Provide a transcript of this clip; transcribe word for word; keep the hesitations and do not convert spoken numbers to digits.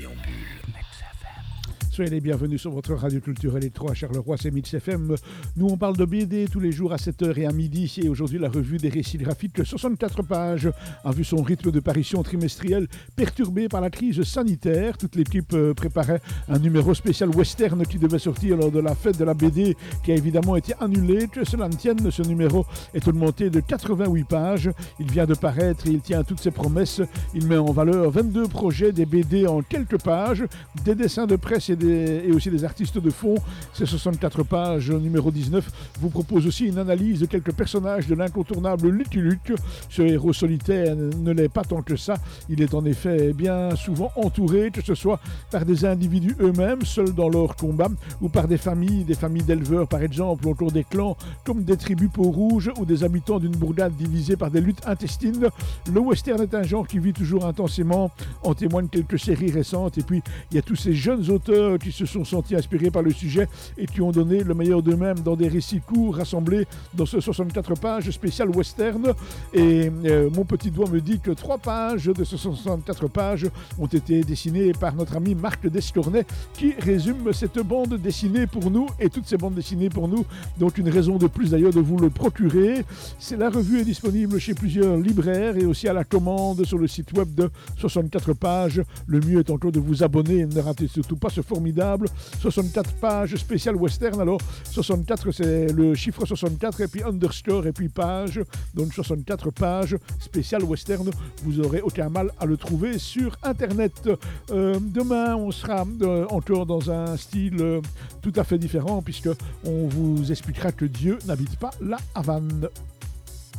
Soyez les bienvenus sur votre radio culture électro à Charleroi, c'est Mix F M. Nous, on parle de B D tous les jours à sept heures et à midi. Et aujourd'hui, la revue des récits graphiques, soixante-quatre pages, a vu son rythme de parution trimestriel perturbé par la crise sanitaire. Toute l'équipe euh, préparait un numéro spécial western qui devait sortir lors de la fête de la B D, qui a évidemment été annulée. Que cela ne tienne, ce numéro est augmenté de quatre-vingt-huit pages. Il vient de paraître et il tient toutes ses promesses. Il met en valeur vingt-deux projets, des B D en quelques pages, des dessins de presse et des et aussi des artistes de fond. Ces soixante-quatre pages, numéro dix-neuf, vous propose aussi une analyse de quelques personnages de l'incontournable Lucky Luke. Ce héros solitaire ne l'est pas tant que ça. Il est en effet bien souvent entouré, que ce soit par des individus eux-mêmes, seuls dans leur combat, ou par des familles, des familles d'éleveurs par exemple, ou encore des clans, comme des tribus peau-rouge, ou des habitants d'une bourgade divisée par des luttes intestines. Le western est un genre qui vit toujours intensément, en témoignent quelques séries récentes, et puis il y a tous ces jeunes auteurs qui se sont sentis inspirés par le sujet et qui ont donné le meilleur d'eux-mêmes dans des récits courts rassemblés dans ce soixante-quatre pages spécial western. Et euh, mon petit doigt me dit que trois pages de ce soixante-quatre pages ont été dessinées par notre ami Marc Descornet, qui résume cette bande dessinée pour nous et toutes ces bandes dessinées pour nous. Donc une raison de plus d'ailleurs de vous le procurer. C'est, la revue est disponible chez plusieurs libraires et aussi à la commande sur le site web de soixante-quatre pages. Le mieux est encore de vous abonner et ne ratez surtout pas ce formidable soixante-quatre pages spécial western. Alors soixante-quatre, c'est le chiffre soixante-quatre et puis underscore et puis page, donc soixante-quatre pages spécial western. Vous aurez aucun mal à le trouver sur internet. Euh, demain on sera euh, encore dans un style euh, tout à fait différent, puisque on vous expliquera que Dieu n'habite pas la Havane.